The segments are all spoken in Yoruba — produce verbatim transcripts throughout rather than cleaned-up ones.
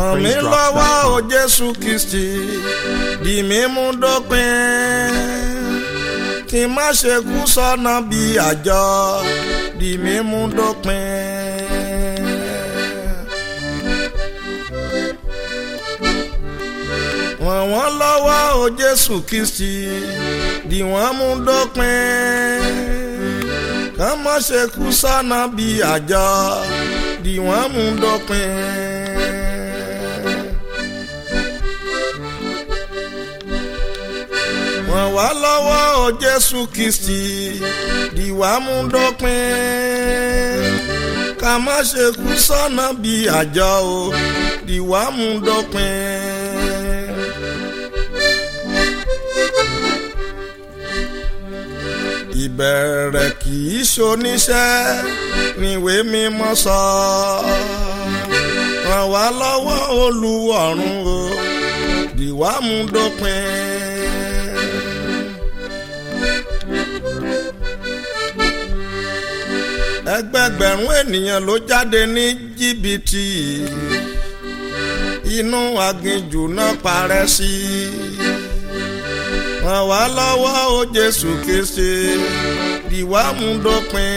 ràn mí lọ́wọ́ o Jésù Kristi di mímú dópin kí n má ṣe kú sọ́nà bí àjọ di mímú dópin. ràn wọ́n lọ́wọ́ o Jésù Kristi di wọ́n mú dópin ká má ṣe kú sọ́nà bí àjọ di wọ́n mú dópin. ràn wá lọ́wọ́ o Jésù Kristi di wá mú dópin ká má ṣe kú sọ́nà bí àjọ o di wá mú dópin. ìbẹ̀rẹ̀ kì í ṣoníṣẹ́ níwèé mímọ́ sọ ràn wá lọ́wọ́ Olúwarun o di wá mú dópin. ẹgbẹgbẹ̀rún ènìyàn ló jáde ní jìbìtì inú aginjù náà parẹ́ sí ràn wá lọ́wọ́ o Jésù Kristi di wá mú dópin.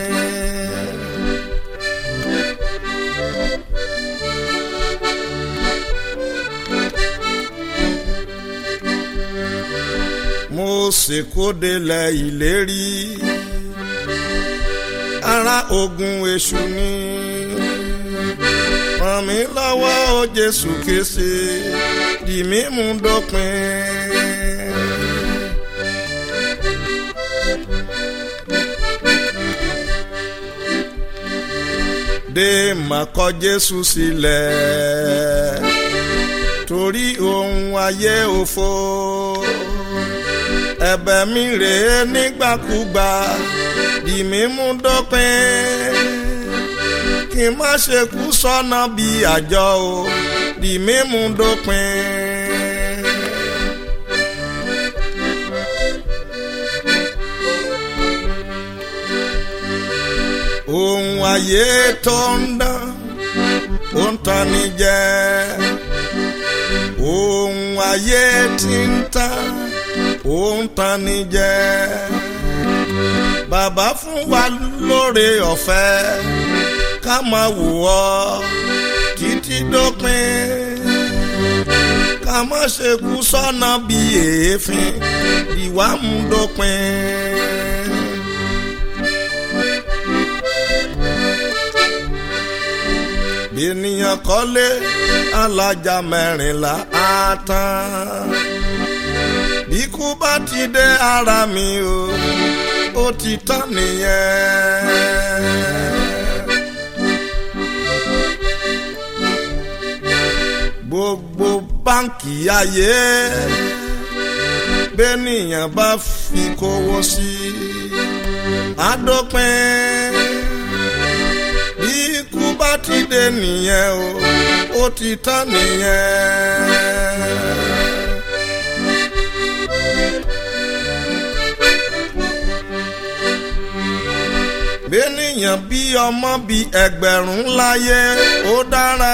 Mósè kó délẹ̀ ìlérí ara ogun èṣù ni ràn mí lọ́wọ́ o Jésù Kristi di mímú dópin. Démà kọ̀ Jésù sílẹ̀ torí ohun ayé òfo ẹ̀bẹ̀ mi rèé nígbàkúgbà di mímú dópin kí n má ṣe kú sọ́nà bí àjọ o di mímú dópin. ohun ayé tó ń dán ó ń tàn ní jẹ ohun ayé tí ń tàn ó ń tàn ní jẹ bàbá fún wa lóore ọ̀fẹ́ ká máa wò ọ́ títí dópin ká má ṣe kú sọ́nà bí èéfín di wá mú dópin. bí ènìyàn kọ́lé alájà mẹ́rìnlá á tán bí kú bá ti dé ara mi o ó ti tán nìyẹn. gbogbo báǹkì ayé bẹ́nìyàn bá fi kówó sí àdópin bí kú bá ti dé nìyẹn o ó ti tán nìyẹn. bẹ́nìyàn bí ọmọ bí ẹgbẹ̀rún láyé ó dára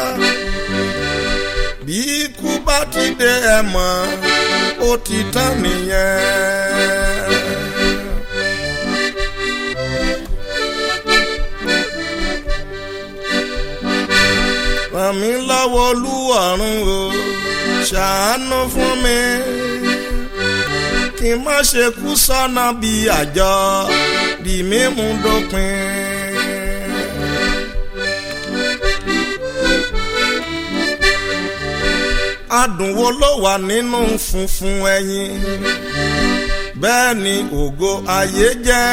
bí ikú bá ti dé ẹ mọ̀ ó ti tán nìyẹn. ràn mí lọ́wọ́ Olúwarun o ṣàánú fún mi kí n má ṣe kú sọ́nà bí àjọ di mímú dópin. adùn wo ló wà nínú funfun ẹyin bẹ́ẹ̀ ni ògo ayé jẹ́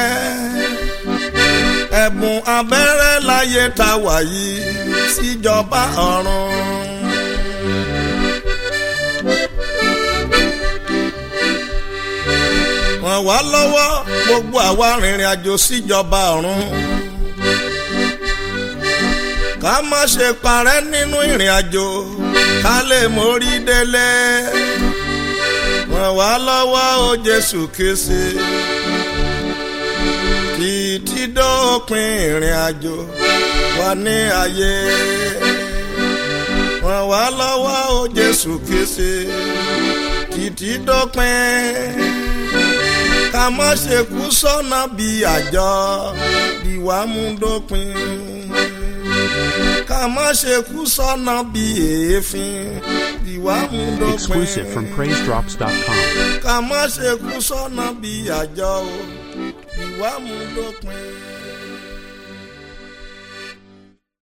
ẹ̀bùn abẹ́rẹ́ láyé tá wà yìí síjọba ọ̀run. ràn wá lọ́wọ́ gbogbo àwa rìnrìn àjò síjọba ọ̀run ká má ṣe parẹ́ nínú ìrìn àjò ká lè mórí délé. ràn wá lọ́wọ́ o Jésù Kristi títí dópin ìrìn àjò wa ní ayé. ràn wá lọ́wọ́ o Jésù Kristi títí dópin ká má ṣe kú sọ́nà bí àjọ ìwà mú dópin ká má ṣe kú sọ́nà bí èéfín ìwà mú dópin. Exclusive from praise drops dot com. ká má ṣe kú sọ́nà bí àjọ ìwà mú dópin.